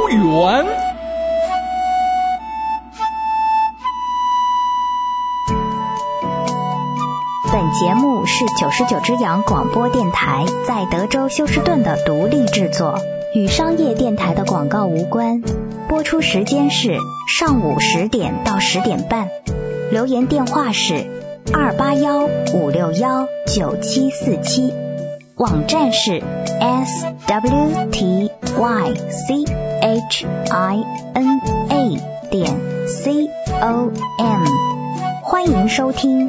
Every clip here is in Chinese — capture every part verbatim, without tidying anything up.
园。 本节目是九十九只羊广播电台在德州休斯顿的独立制作，与商业电台的广告无关。播出时间是上午十点到十点半。留言电话是二八幺五六幺九七四七，网站是 s w t y c h i n a 点 c o m， 欢迎收听。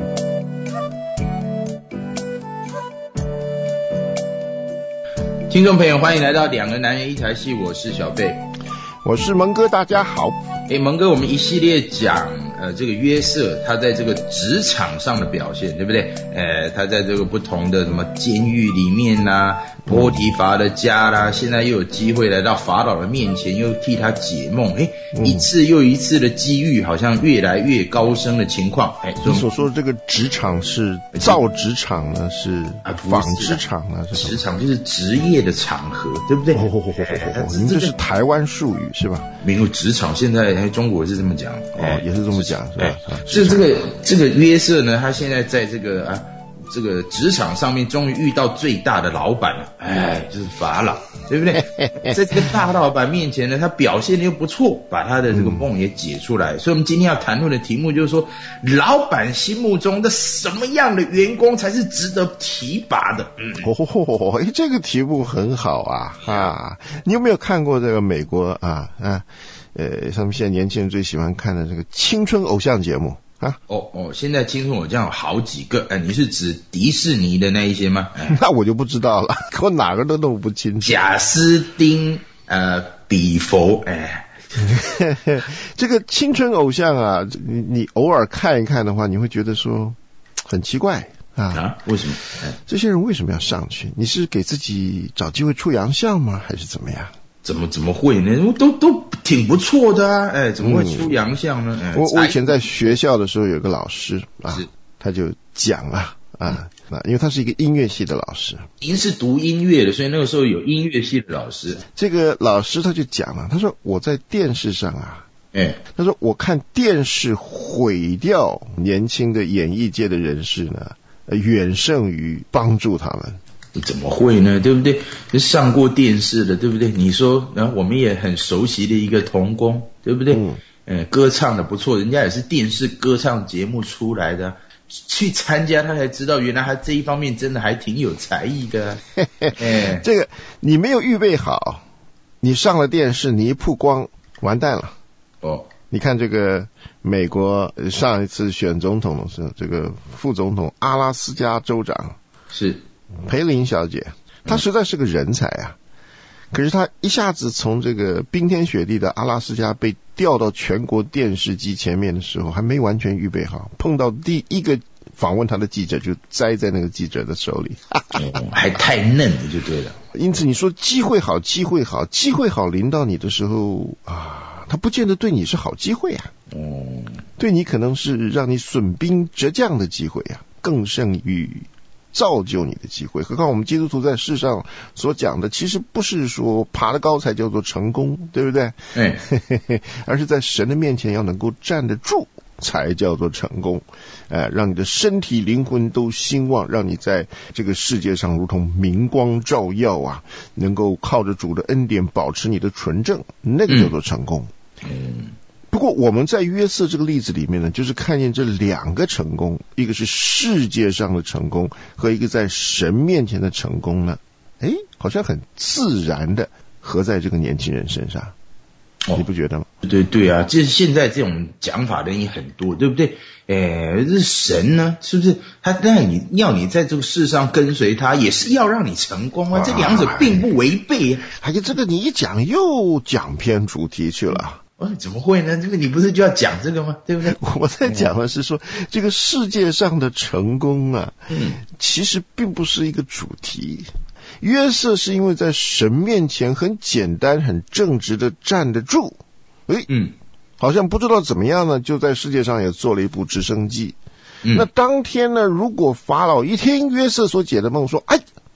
听众朋友，欢迎来到两个男人一台戏，我是小贝， 我是蒙哥，大家好。 诶，蒙哥，我们一系列讲呃这个约瑟他在这个职场上的表现，对不对？呃，他在这个不同的什么监狱里面啦、波提乏的家啦，现在又有机会来到法老的面前，又替他解梦。诶，一次又一次的机遇，好像越来越高升的情况。诶， 你所说的这个职场是造职场呢，是纺织厂呢？ 职场就是职业的场合，对不对？ 哦哦哦哦哦，您这是台湾术语是吧？ 没有，职场现在中国是这么讲， 哦，也是这么讲，是吧？ 所以这个这个约瑟呢，他现在在这个啊这个职场上面，终于遇到最大的老板了，哎，就是法老，对不对？在这个大老板面前呢，他表现的又不错，把他的这个梦也解出来。嗯、所以，我们今天要谈论的题目就是说，老板心目中的什么样的员工才是值得提拔的？嗯， 哦，哎，这个题目很好啊啊！你有没有看过这个美国啊啊？呃，他们现在年轻人最喜欢看的这个青春偶像节目啊。 哦哦，现在青春偶像有好几个，哎，你是指迪士尼的那一些吗？哎、 那我就不知道了，我哪个都弄不清楚。 贾斯汀呃比佛，哎， 这个青春偶像啊，你你偶尔看一看的话，你会觉得说很奇怪啊。 啊？为什么？ 哎、这些人为什么要上去？你是给自己找机会出洋相吗？还是怎么样？ 怎么怎么会呢？都都挺不错的啊！哎，怎么会出洋相呢？哎、 我我以前在学校的时候有个老师啊，他就讲啊啊，嗯、因为他是一个音乐系的老师。 您是读音乐的，所以那个时候有音乐系的老师。 这个老师他就讲了，他说我在电视上啊， 哎， 他说我看电视毁掉年轻的演艺界的人士呢，远胜于帮助他们。 怎么会呢？对不对？上过电视的，对不对？你说，然后我们也很熟悉的一个童工，对不对？嗯，呃，歌唱的不错，人家也是电视歌唱节目出来的，去参加他才知道，原来他这一方面真的还挺有才艺的。哎， 这个你没有预备好，你上了电视，你一曝光，完蛋了。 哦， 你看这个美国上一次选总统的时候，这个副总统阿拉斯加州长是裴琳小姐，她实在是个人才啊！可是她一下子从这个冰天雪地的阿拉斯加被调到全国电视机前面的时候，还没完全预备好，碰到第一个访问她的记者就栽在那个记者的手里， 哦、还太嫩了就对了。 因此你说机会好，机会好，机会好临到你的时候啊，它不见得对你是好机会啊。哦，对你可能是让你损兵折将的机会啊，更胜于造就你的机会。何况我们基督徒在世上所讲的，其实不是说爬得高才叫做成功，对不对？ 哎， 而是在神的面前要能够站得住，才叫做成功。呃，让你的身体灵魂都兴旺，让你在这个世界上如同明光照耀啊，能够靠着主的恩典保持你的纯正，那个叫做成功。嗯。嗯，不过我们在约瑟这个例子里面呢，就是看见这两个成功，一个是世界上的成功，和一个在神面前的成功呢，诶，好像很自然的合在这个年轻人身上。哦、你不觉得吗？ 对对啊，这现在这种讲法的人也很多，对不对？诶，这神呢，是不是他让你要你在这个世上跟随他，也是要让你成功啊？这两者并不违背啊。 哎呀，这个你一讲又讲偏主题去了。 哦，怎么会呢？这个你不是就要讲这个吗？对不对？ 我在讲的是说，嗯、这个世界上的成功啊，嗯，其实并不是一个主题。约瑟是因为在神面前很简单、很正直的站得住，诶，嗯，好像不知道怎么样呢，就在世界上也做了一部直升机。嗯、那当天呢，如果法老一听约瑟所解的梦，说：“哎，你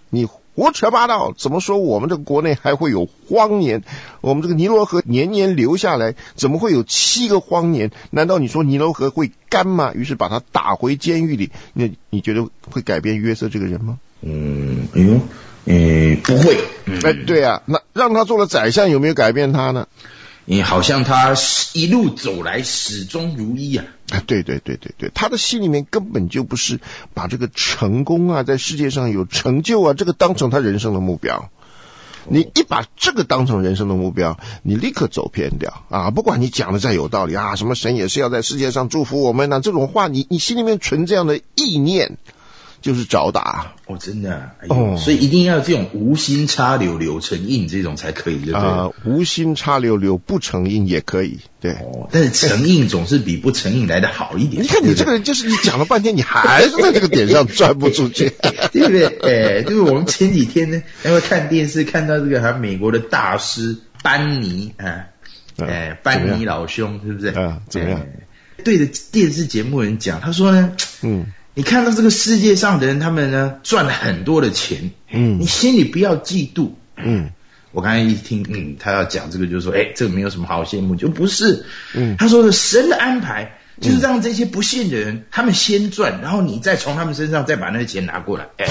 胡扯八道！怎么说我们这个国内还会有荒年？我们这个尼罗河年年流下来，怎么会有七个荒年？难道你说尼罗河会干吗？于是把他打回监狱里，那你觉得会改变约瑟这个人吗？ 嗯，哎呦，嗯，不会。 哎、嗯，对啊，那让他做了宰相，有没有改变他呢？ 嗯，好像他一路走来始终如一啊！ 啊，对对对对对，他的心里面根本就不是把这个成功啊，在世界上有成就啊，这个当成他人生的目标。你一把这个当成人生的目标，你立刻走偏掉啊！不管你讲的再有道理啊，什么神也是要在世界上祝福我们呢、啊，这种话你你心里面存这样的意念，就是找打哦，真的、啊，哎呦，哦，所以一定要这种无心插柳柳成荫这种才可以，对不对？啊、 呃，无心插柳柳不成荫也可以，对。 哦，但是成荫总是比不成荫来的好一点。 你看你这个人，就是你讲了半天，你还是在这个点上转不出去， 对不对？哎，就是我们前几天呢，因为看电视看到这个，还美国的大师班尼啊，哎，班尼老兄，是不是？ 啊，怎么样？ 对着电视节目人讲，他说呢，嗯。你看到这个世界上的人，他们呢赚了很多的钱，嗯，你心里不要嫉妒，嗯，我刚才一听，嗯，他要讲这个，就是说，哎，这个没有什么好羡慕，就不是，嗯，他说的神的安排就是让这些不信的人，他们先赚，然后你再从他们身上再把那个钱拿过来，哎，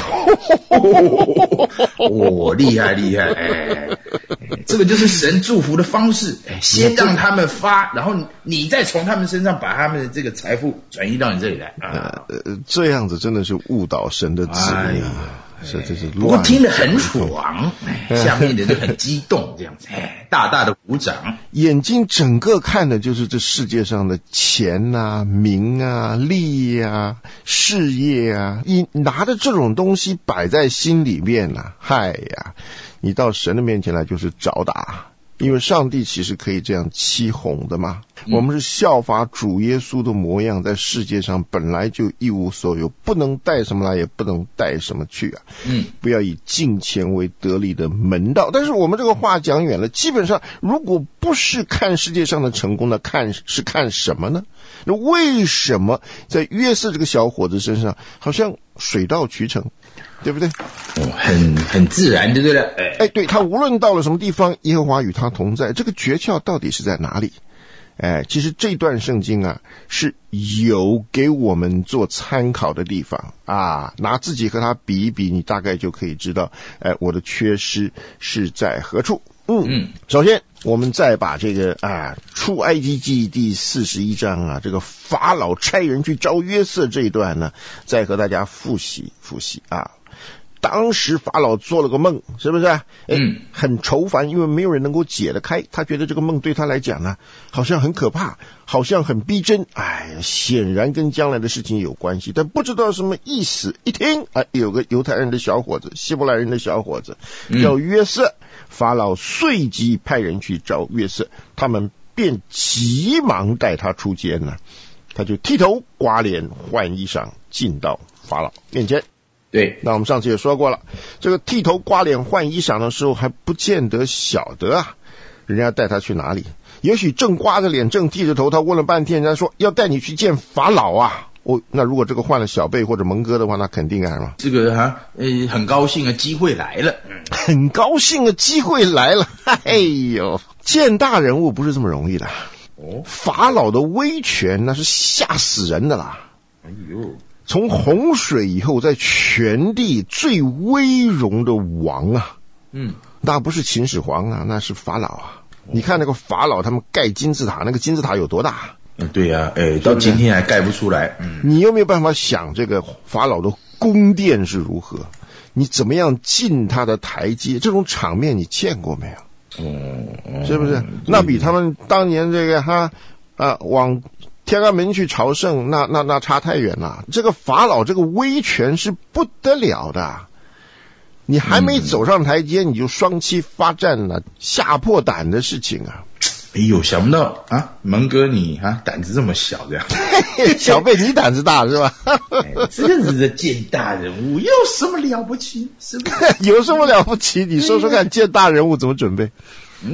哦，厉害厉害，哎，这个就是神祝福的方式，哎，先让他们发，然后你再从他们身上把他们的这个财富转移到你这里来，啊， 呃，这样子真的是误导神的旨意啊。是，这是不过听得很爽，下面的就很激动，这样子，哎，大大的鼓掌。 眼睛整个看的就是这世界上的钱啊、名啊、利啊、事业啊，你拿着这种东西摆在心里面啊，嗨呀，你到神的面前来就是找打。因为上帝其实可以这样欺哄的嘛，嗯、我们是效法主耶稣的模样，在世界上本来就一无所有，不能带什么来，也不能带什么去啊。嗯，不要以金钱为得利的门道。但是我们这个话讲远了，基本上如果不是看世界上的成功呢，看是看什么呢？那为什么在约瑟这个小伙子身上，好像水到渠成？对不对？ 哦，很很自然，对不对？哎， 哎，对，他无论到了什么地方，耶和华与他同在。这个诀窍到底是在哪里？哎，其实这段圣经啊，是有给我们做参考的地方啊。拿自己和他比一比，你大概就可以知道，哎，我的缺失是在何处。嗯嗯，首先我们再把这个啊出埃及记第四十一章啊，这个法老差人去招约瑟这一段呢，再和大家复习复习啊。当时法老做了个梦，是不是？哎，嗯，很愁烦，因为没有人能够解得开。他觉得这个梦对他来讲呢，好像很可怕，好像很逼真。哎，显然跟将来的事情有关系，但不知道什么意思。一听，哎，有个犹太人的小伙子，希伯来人的小伙子叫约瑟，嗯、法老随即派人去找约瑟，他们便急忙带他出监了。他就剃头刮脸换衣裳，进到法老面前。 对， 那我们上次也说过了，这个剃头刮脸换衣裳的时候还不见得晓得啊，人家带他去哪里？也许正刮着脸正剃着头，他问了半天，人家说要带你去见法老啊。哦，那如果这个换了小贝或者蒙哥的话，那肯定干什么？ 这个哈，呃，很高兴啊，机会来了，嗯， 很高兴啊，机会来了。哎呦，见大人物不是这么容易的。哦，法老的威权那是吓死人的啦。哎呦。从洪水以后，在全地最威荣的王啊，嗯，那不是秦始皇啊，那是法老啊。哦、你看那个法老他们盖金字塔，那个金字塔有多大？ 嗯，对呀、啊，哎，到今天还盖不出来。嗯， 你有没有办法想这个法老的宫殿是如何？你怎么样进他的台阶？这种场面你见过没有？哦，是不是？那比他们当年这个哈啊往天安门去朝圣，那那那差太远了。这个法老这个威权是不得了的，你还没走上台阶，你就双膝发战了，吓破胆的事情啊！ 哎呦，想不到啊，蒙哥你啊胆子这么小这样， 小贝你胆子大是吧？ 哎、真是的见大人物，有什么了不起？是不是？ 有什么了不起？你说说看，见大人物怎么准备？ 嗯。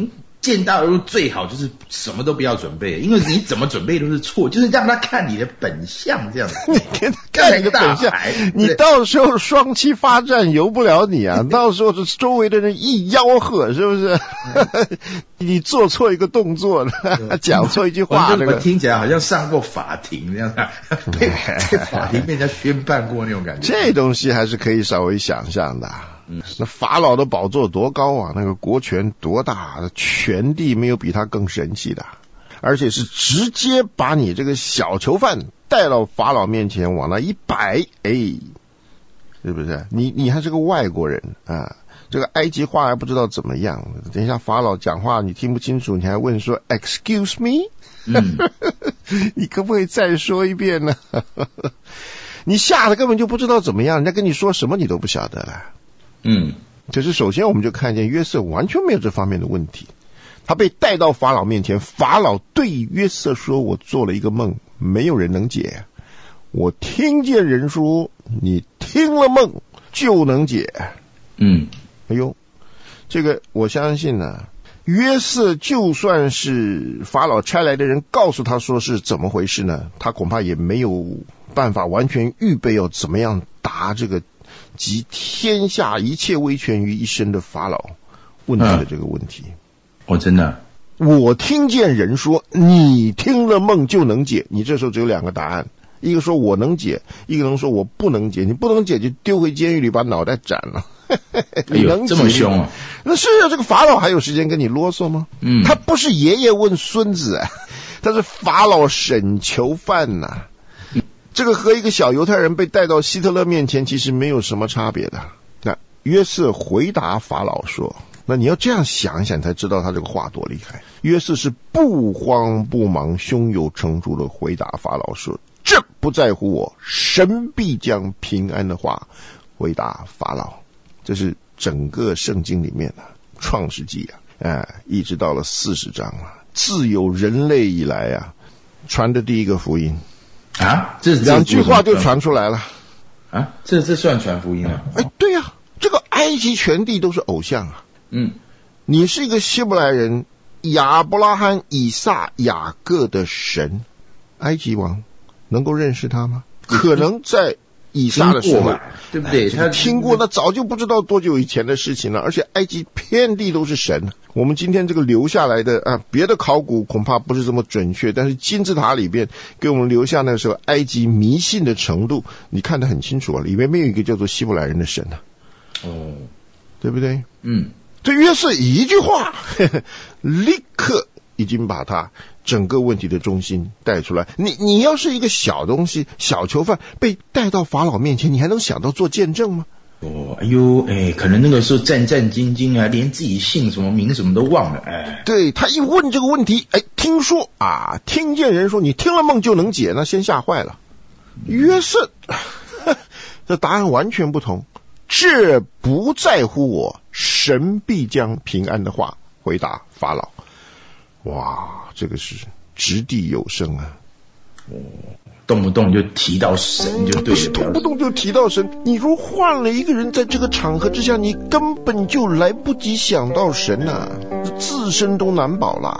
见到的最好就是什么都不要准备，因为你怎么准备都是错，就是让他看你的本相这样子。 你给他看你的本相，你到时候双七发战由不了你啊！到时候这周围的人一吆喝，是不是？你做错一个动作，讲错一句话，那个听起来好像上过法庭这样子，被在法庭被人家宣判过那种感觉。 这东西还是可以稍微想象的。嗯，那法老的宝座多高啊，那个国权多大，权力没有比他更神奇的，而且是直接把你这个小囚犯带到法老面前往那一摆，哎，是不是？你你还是个外国人啊，这个埃及话还不知道怎么样，等一下法老讲话你听不清楚，你还问说 excuse me， 嗯，你可不可以再说一遍呢？你吓得根本就不知道怎么样，人家跟你说什么你都不晓得了。嗯，可是首先我们就看见约瑟完全没有这方面的问题，他被带到法老面前，法老对约瑟说，我做了一个梦，没有人能解，我听见人说你听了梦就能解。嗯，哎呦，这个我相信呢、啊，约瑟就算是法老差来的人告诉他说是怎么回事呢，他恐怕也没有办法完全预备要怎么样答这个集天下一切威权于一身的法老问题的这个问题。 哦，真的， 我听见人说你听了梦就能解，你这时候只有两个答案，一个说我能解，一个能说我不能解，你不能解就丢回监狱里把脑袋斩了。你能解、 哎、这么凶啊？ 那是啊，这个法老还有时间跟你啰嗦吗？嗯，他不是爷爷问孙子啊，他是法老审囚犯呐、啊。这个和一个小犹太人被带到希特勒面前其实没有什么差别的。那约瑟回答法老说，那你要这样想一想，你才知道他这个话多厉害。约瑟是不慌不忙、胸有成竹的回答法老说，这不在乎我，神必将平安的话回答法老。这是整个圣经里面的、啊、创世纪啊，哎，一直到了四十章啊，自有人类以来啊，传的第一个福音。 啊，这两句话就传出来了啊！这这算传福音啊？ 哎，对呀、啊，这个埃及全地都是偶像啊。嗯，你是一个希伯来人，亚伯拉罕、以撒、雅各的神，埃及王能够认识他吗？可能在以撒的时候， 对不对？ 他听过，那早就不知道多久以前的事情了。而且埃及遍地都是神，我们今天这个留下来的啊，别的考古恐怕不是这么准确，但是金字塔里边给我们留下那时候埃及迷信的程度，你看得很清楚啊，里面没有一个叫做希伯来人的神啊。哦，对不对？嗯，这约瑟一句话，呵呵，立刻已经把他整个问题的中心带出来。你你要是一个小东西，小囚犯被带到法老面前，你还能想到做见证吗？ 哦，哎呦，哎，可能那个时候战战兢兢啊，连自己姓什么名什么都忘了。哎， 对，他一问这个问题，哎，听说啊，听见人说你听了梦就能解，那先吓坏了。约瑟，这答案完全不同。这不在乎我，神必将平安的话回答法老。哇，这个是掷地有声啊！ 哦，动不动就提到神就对了， 不是动不动就提到神。你如换了一个人，在这个场合之下，你根本就来不及想到神啊，自身都难保啦。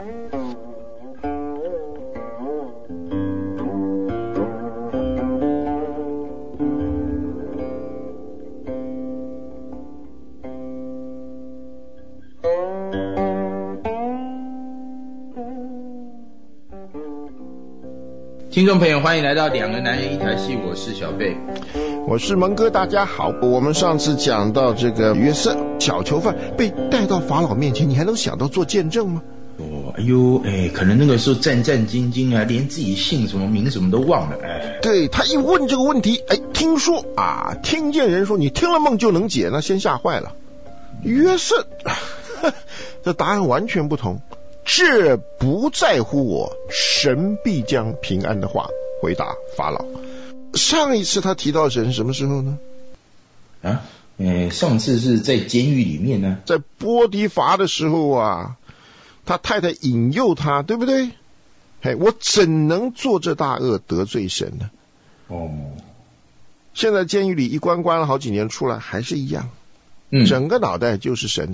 听众朋友，欢迎来到两个男人一台戏，我是小贝， 我是蒙哥，大家好。我们上次讲到这个约瑟小囚犯被带到法老面前，你还能想到做见证吗？ 哦，哎呦，哎，可能那个时候战战兢兢啊，连自己姓什么名什么都忘了。哎， 对，他一问这个问题，哎，听说啊，听见人说你听了梦就能解，那先吓坏了。约瑟，这答案完全不同。这不在乎我，神必将平安的话回答法老。上一次他提到神什么时候呢？ 啊，呃，上次是在监狱里面呢， 在波提乏的时候啊，他太太引诱他，对不对？嘿，我怎能做这大恶得罪神呢？哦，现在监狱里一关关了好几年，出来还是一样，嗯，整个脑袋就是神。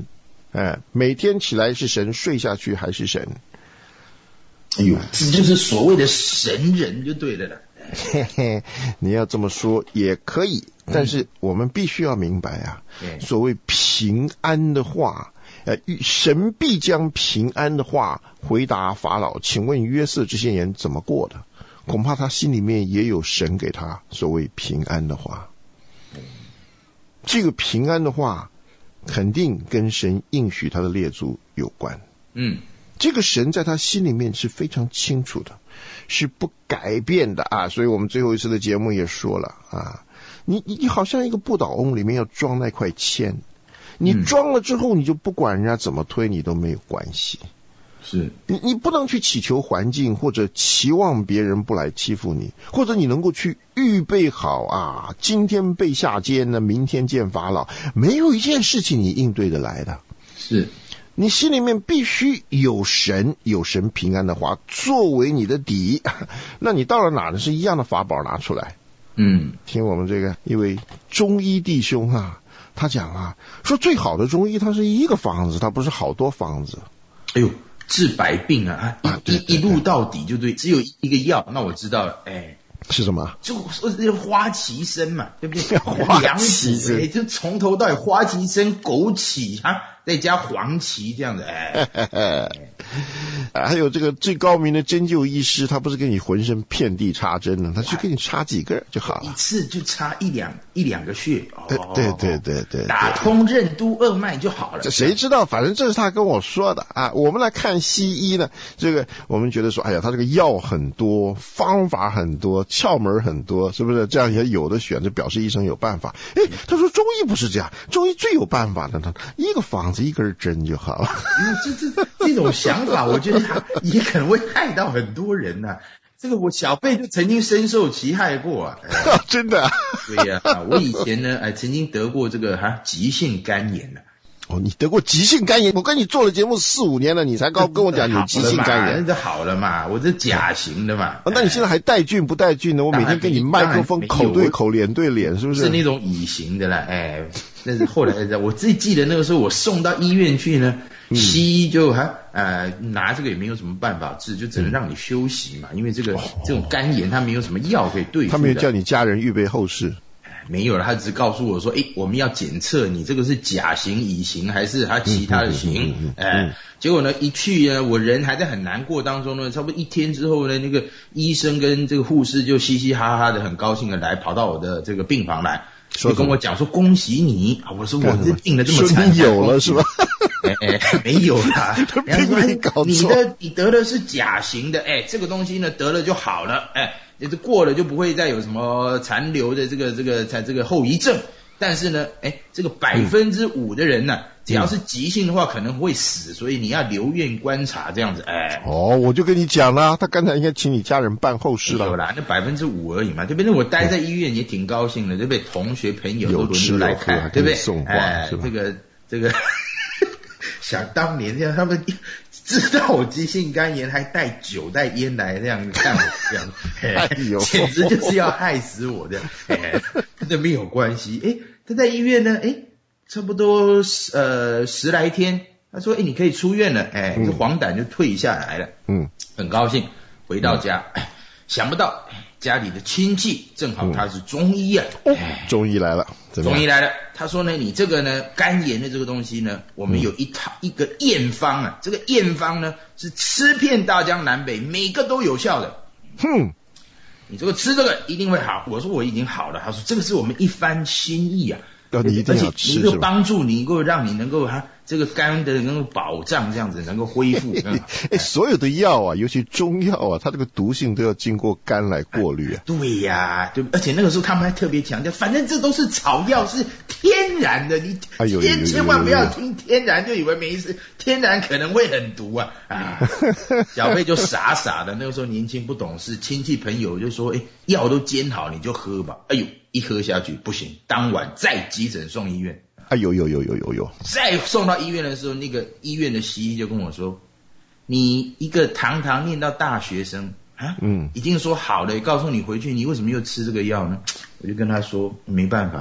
哎，每天起来是神，睡下去还是神。 哎呦，这就是所谓的神人就对了啦。 嘿嘿，你要这么说也可以，但是我们必须要明白啊， 嗯、 所谓平安的话，呃，神必将平安的话回答法老。请问约瑟这些年怎么过的？恐怕他心里面也有神给他所谓平安的话。这个平安的话，肯定跟神应许他的列祖有关。 嗯。 这个神在他心里面是非常清楚的，是不改变的啊！所以我们最后一次的节目也说了啊，你你你好像一个不倒翁里面要装那块铅，你装了之后，你就不管人家怎么推，你都没有关系。 是你你不能去祈求环境，或者期望别人不来欺负你，或者你能够去预备好啊，今天被下监呢，明天见法老，没有一件事情你应对得来的。 是。 你心里面必须有神，有神平安的话作为你的底，那你到了哪呢？是一样的法宝拿出来。 嗯， 听我们这个一位中医弟兄啊，他讲啊，说最好的中医它是一个方子，它不是好多方子。 哎呦，治百病啊，一啊对对对一一路到底就对，只有一个药，那我知道了，哎。 是什么？ 就花旗参嘛，对不对？ 花旗参， 哎，就从头到尾花旗参、枸杞啊，再加黄芪这样子，哎。 还有这个最高明的针灸医师，他不是给你浑身遍地插针呢，他就给你插几个就好了， 一次就插一两一两个穴， 哦、对对对 对, 对， 打通任督二脉就好了。 这谁知道？反正这是他跟我说的啊。我们来看西医呢，这个我们觉得说，哎呀，他这个药很多，方法很多，窍门很多，是不是？这样也有的选，这表示医生有办法。哎，他说中医不是这样，中医最有办法的呢，一个方子一根针就好了。 这这这种想法，我觉得也可能会害到很多人呐、啊。这个我小辈就曾经深受其害过啊， 哎、真的、啊。 对呀、啊，我以前呢，哎，曾经得过这个哈、啊、急性肝炎呢、啊。 哦，你得过急性肝炎？我跟你做了节目四五年了，你才刚跟我讲你急性肝炎， 那就好了嘛，我这甲型的嘛。 哦、那你现在还带菌不带菌呢？我每天跟你麦克风口对口脸对脸，是不是？ 是那种乙型的啦，哎，那是后来我自己记得那个时候我送到医院去呢，嗯、西医就还呃拿这个也没有什么办法治，就只能让你休息嘛，嗯、因为这个、哦、这种肝炎它没有什么药可以对付的。 他没有叫你家人预备后事。 没有了，他只是告诉我说，哎，我们要检测你这个是甲型、乙型还是他其他的型，哎、嗯，结果呢，一去呢，我人还在很难过当中呢，差不多一天之后呢，那个医生跟这个护士就嘻嘻哈哈的，很高兴的来跑到我的这个病房来，就跟我讲说恭喜你，我说我这病得这么惨， 你有了是吧？ 哎哎，没有啦， 病没搞错， 你的你得的是甲型的，哎，这个东西呢得了就好了，哎。就是过了就不会再有什么残留的这个这个在这个后遗症，但是呢，哎，这个百分之五的人呢、啊，只要是急性的话可能会死，所以你要留院观察这样子，哎。 哦，我就跟你讲了，他刚才应该请你家人办后事了。 有啦，那百分之五而已嘛，对不对？我待在医院也挺高兴的，对不对？同学朋友都轮流来看，对不对？ 送花哎，这个这个，想当年这样他们。知道我急性肝炎，还带酒带烟来这样看我这样，哎呦，简直就是要害死我这样，哎，跟这没有关系。哎，他在医院呢，哎，差不多呃十来天，他说，哎，你可以出院了，哎，这黄疸就退下来了，嗯，很高兴回到家，嗯、想不到家里的亲戚正好他是中医啊， 嗯、中医来了， 中医来了。他说呢，你这个呢，肝炎的这个东西呢，我们有一套、嗯、一个验方啊，这个验方呢是吃遍大江南北，每个都有效的。哼，你这个吃这个一定会好。我说我已经好了。他说这个是我们一番心意啊， 要你一定要吃， 能够帮助你，能够让你能够哈、啊、这个肝的能够保障，这样子能够恢复。 哎，所有的药啊，尤其中药啊，它这个毒性都要经过肝来过滤啊。 对呀、啊，对，而且那个时候他们还特别强调，反正这都是草药，是天然的，你千千万不要听天然就以为没事，天然可能会很毒啊啊！小贝就傻傻的，那个时候年轻不懂事，亲戚朋友就说，哎，药都煎好，你就喝吧。哎呦，一喝下去不行，当晚再急诊送医院。 啊，有有有有有有！ 再送到医院的时候，那个医院的西医就跟我说：“你一个堂堂念到大学生啊，嗯，已经说好了，告诉你回去，你为什么又吃这个药呢？”我就跟他说：“没办法，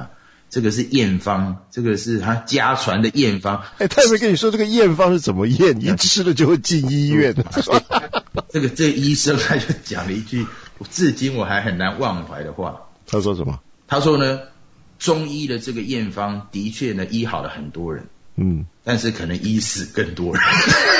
这个是验方，这个是他家传的验方。 哎，他有没有跟你说这个验方是怎么验？一吃了就会进医院。 这个这个医生他就讲了一句，至今我还很难忘怀的话。 他说什么？ 他说呢，中医的这个验方的确呢医好了很多人，嗯，但是可能医死更多人。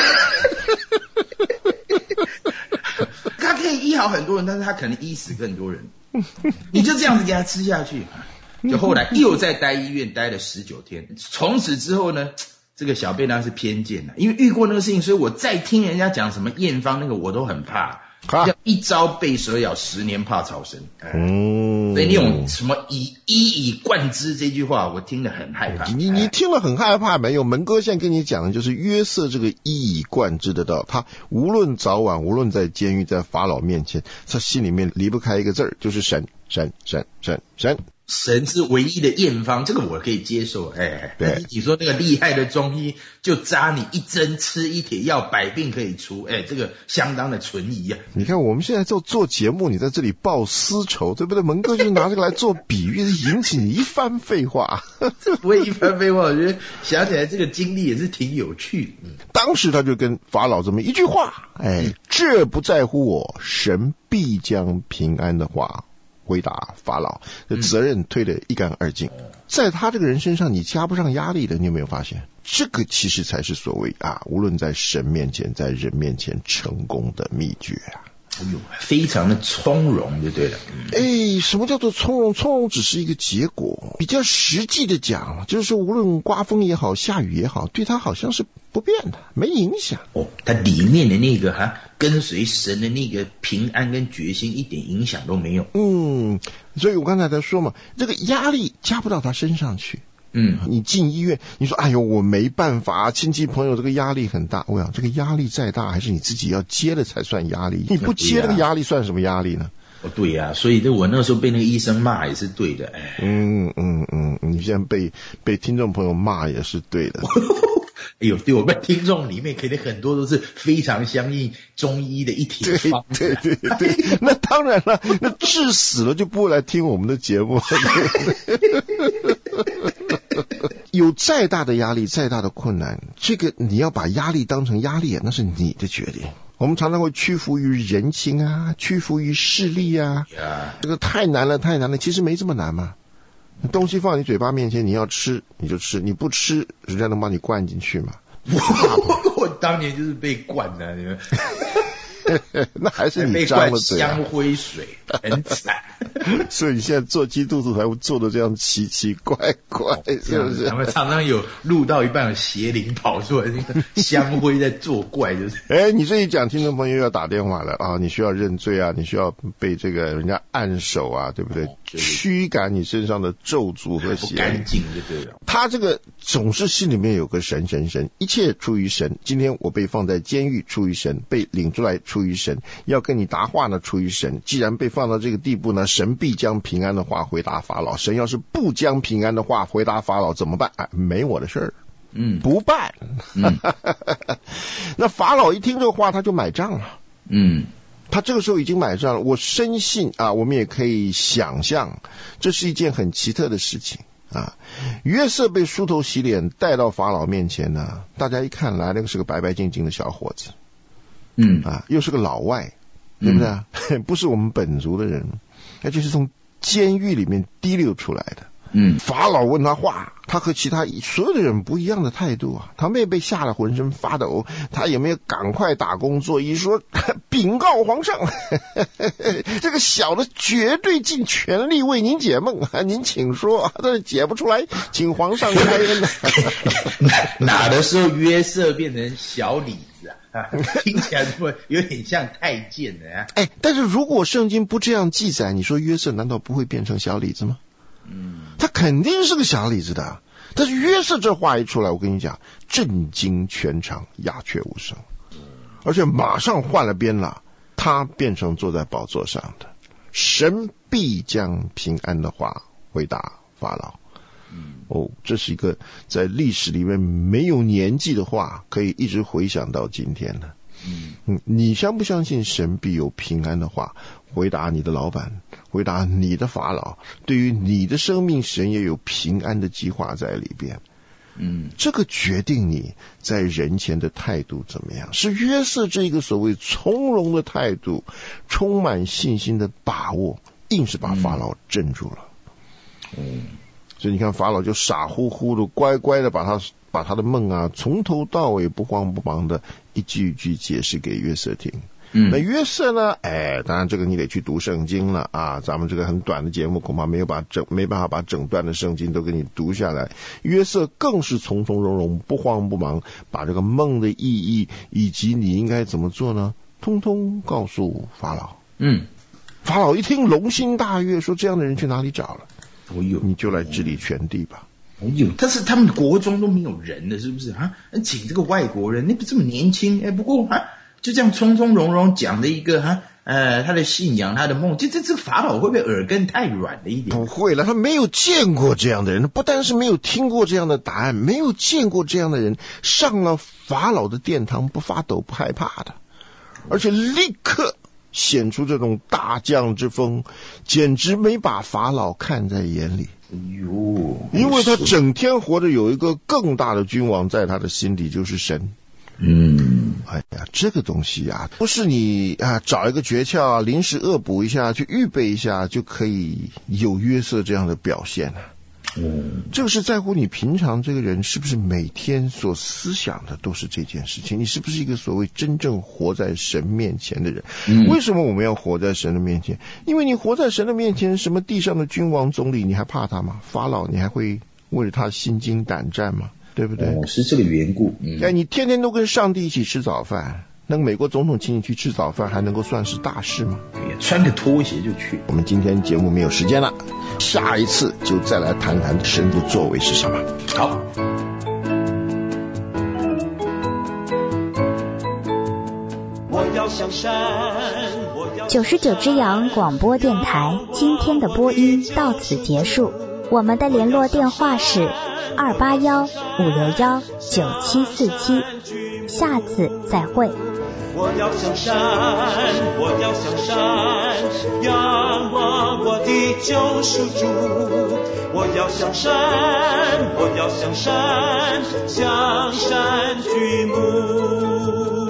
他可以医好很多人，但是他可能医死更多人。你就这样子给他吃下去，就后来又在待医院待了十九天。从此之后呢，这个小便当是偏见的，因为遇过那个事情，所以我再听人家讲什么验方那个我都很怕。叫一朝被蛇咬，十年怕草绳。嗯，所以那种什么以一以贯之这句话，我听得很害怕。 你你听了很害怕没有？门哥现在跟你讲的就是约瑟这个一以贯之的道，他无论早晚，无论在监狱，在法老面前，他心里面离不开一个字儿，就是神神神神神。 神是唯一的验方，这个我可以接受。哎，对，你说那个厉害的中医就扎你一针吃一帖药，百病可以除，哎，这个相当的存疑啊。 你看我们现在做做节目，你在这里报私仇，对不对？门哥就是拿这个来做比喻，引起你一番废话。 这不会一番废话，我觉得想起来这个经历也是挺有趣的。嗯， 当时他就跟法老这么一句话，哎，这不在乎我，神必将平安的话回答法老，的责任推得一干二净。在他这个人身上你加不上压力的，你有没有发现？这个其实才是所谓啊，无论在神面前在人面前成功的秘诀啊。 哎呦，非常的从容就对了。 哎，什么叫做从容？从容只是一个结果。比较实际的讲，就是说无论刮风也好，下雨也好，对他好像是不变的，没影响。 哦，他里面的那个哈，跟随神的那个平安跟决心一点影响都没有。 嗯，所以我刚才在说嘛，这个压力加不到他身上去。嗯，你进医院，你说哎呦我没办法，亲戚朋友这个压力很大。我想这个压力再大，还是你自己要接了才算压力。你不接那个压力算什么压力呢？ 哦，对呀、啊，所以我那时候被那个医生骂也是对的。哎， 嗯嗯嗯，你现在被被听众朋友骂也是对的。 哎呦，对我们听众里面肯定很多都是非常相信中医的一体方。 对对对对，那当然了，那治死了就不会来听我们的节目。有再大的压力，再大的困难，这个你要把压力当成压力，那是你的决定。我们常常会屈服于人情啊，屈服于势力啊， yeah. 这个太难了，太难了。其实没这么难嘛。东西放你嘴巴面前，你要吃你就吃，你不吃，人家能把你灌进去吗？ 我, 我当年就是被灌的，你们。 那还是你脏了嘴、 啊、香灰水，很惨。 所以你现在做基督徒才会做的这样奇奇怪怪，是不是？ 他们常常有录到一半有邪灵跑出来，那个香灰在作怪，就是。 哎，你这一讲，听众朋友要打电话了啊！你需要认罪啊，你需要被这个人家按手啊，对不对？哦、驱赶你身上的咒诅和邪灵，不干净就对了。 他这个总是心里面有个神神神，一切出于神。今天我被放在监狱，出于神；被领出来，出于神；要跟你答话呢，出于神。既然被放到这个地步呢，神必将平安的话回答法老。神要是不将平安的话回答法老怎么办？哎，没我的事儿。嗯，不办。嗯，那法老一听这个话，他就买账了。嗯，他这个时候已经买账了。我深信啊，我们也可以想象，这是一件很奇特的事情啊。约瑟被梳头洗脸带到法老面前呢，大家一看来，那个是个白白净净的小伙子。嗯啊，又是个老外，对不对？嗯、不是我们本族的人，那就是从监狱里面提溜出来的。嗯，法老问他话，他和其他所有的人不一样的态度啊，他没有被吓得浑身发抖，他也没有赶快打工作揖说禀告皇上，这个小的绝对尽全力为您解梦，您请说，但是解不出来，请皇上开恩。 哪的时候约瑟变成小李子啊？啊，听起来怎么有点像太监的啊？ 哎，但是如果圣经不这样记载，你说约瑟难道不会变成小李子吗？嗯，他肯定是个小李子的。但是约瑟这话一出来，我跟你讲，震惊全场，鸦雀无声，而且马上换了边了，他变成坐在宝座上的神必将平安的话回答法老。哦，这是一个在历史里面没有年纪的话，可以一直回想到今天的。嗯，你相不相信神必有平安的话回答你的老板， 回答你的法老，对于你的生命，神也有平安的计划在里边。 嗯， 这个决定你在人前的态度怎么样，是约瑟这个所谓从容的态度，充满信心的把握，硬是把法老镇住了。 嗯， 所以你看法老就傻乎乎的乖乖的把他把他的梦啊从头到尾不慌不忙的一句一句解释给约瑟听。 嗯， 那约瑟呢？哎，当然这个你得去读圣经了啊！咱们这个很短的节目，恐怕没有把整没办法把整段的圣经都给你读下来。约瑟更是从从容容、不慌不忙，把这个梦的意义以及你应该怎么做呢，通通告诉法老。 嗯， 法老一听龙心大悦，说这样的人去哪里找了？ 哦呦， 你就来治理全地吧。 哦呦，但是他们国中都没有人了，是不是啊？请这个外国人，你不这么年轻，哎，不过啊。就这样从从容容讲的一个哈呃他的信仰他的梦，这这这个法老会不会耳根太软了一点？ 不会了，他没有见过这样的人，不但是没有听过这样的答案，没有见过这样的人上了法老的殿堂不发抖不害怕的，而且立刻显出这种大将之风，简直没把法老看在眼里。 哎呦， 因为他整天活着有一个更大的君王在他的心里，就是神。 嗯， 哎呀，这个东西啊，不是你啊找一个诀窍，临时恶补一下，去预备一下就可以有约瑟这样的表现啊。 嗯， 这个是在乎你平常这个人是不是每天所思想的都是这件事情，你是不是一个所谓真正活在神面前的人。 嗯， 为什么我们要活在神的面前？因为你活在神的面前，什么地上的君王总理你还怕他吗？法老你还会为了他心惊胆战吗？对不对？ 哦，是这个缘故。嗯， 哎，你天天都跟上帝一起吃早饭，那个美国总统请你去吃早饭，还能够算是大事吗？ 对呀，穿个拖鞋就去。 我们今天节目没有时间了，下一次就再来谈谈神的作为是什么。 好。 我要向山。九十九只羊广播电台今天的播音到此结束，我们的联络电话是二八幺五六幺九七四七，下次再会。 我要向山，我要向山，仰望我的救赎主。我要向山，我要向山，向山举目。